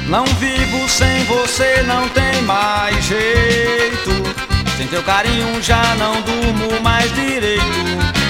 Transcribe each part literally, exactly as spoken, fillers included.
Não vivo sem você, não tem mais jeito. Sem teu carinho já não durmo mais direito.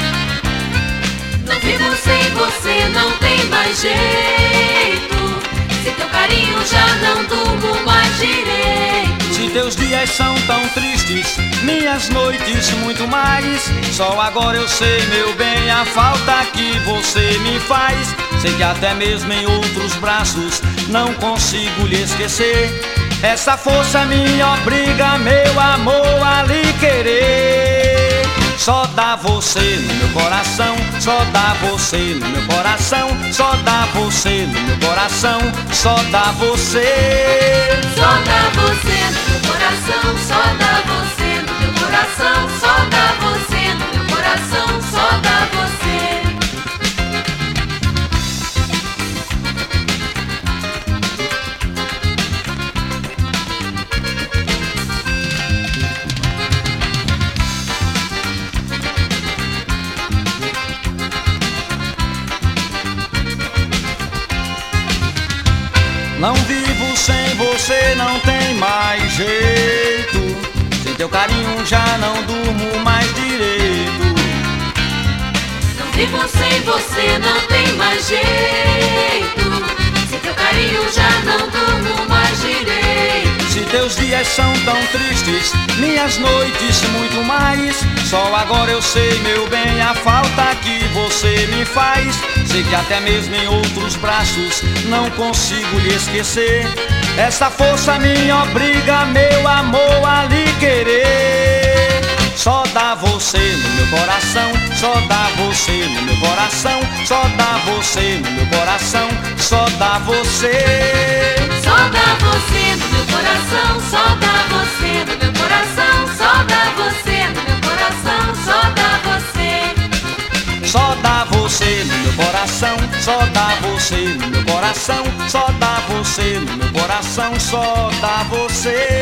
Não vivo sem você, não tem mais jeito. Sem teu carinho já não durmo mais direito. Se teus dias são tão tristes, minhas noites muito mais. Só agora eu sei, meu bem, a falta que você me faz. Sei que até mesmo em outros braços não consigo lhe esquecer. Essa força me obriga, meu amor, a lhe querer. Só dá você no meu coração, só dá você no meu coração, só dá você no meu coração, só dá você. Só dá você no meu coração, só dá você no meu coração, só dá você no meu coração, só dá você. Não vivo sem você, não tem mais jeito. Sem teu carinho já não durmo mais direito. Não vivo sem você, não tem mais jeito. Sem teu carinho já não durmo mais direito. Se teus dias são tão tristes, minhas noites muito mais. Só agora eu sei, meu bem, a falta que você me faz. Sei que até mesmo em outros braços não consigo lhe esquecer. Essa força me obriga, meu amor, a lhe querer. Só dá você no meu coração, só dá você no meu coração, só dá você no meu coração, só dá você. Só dá você no meu coração, só dá você no meu coração, só dá você no meu coração, só dá você. Só dá você no meu coração, só dá você no meu coração, só dá você no meu coração, só dá você.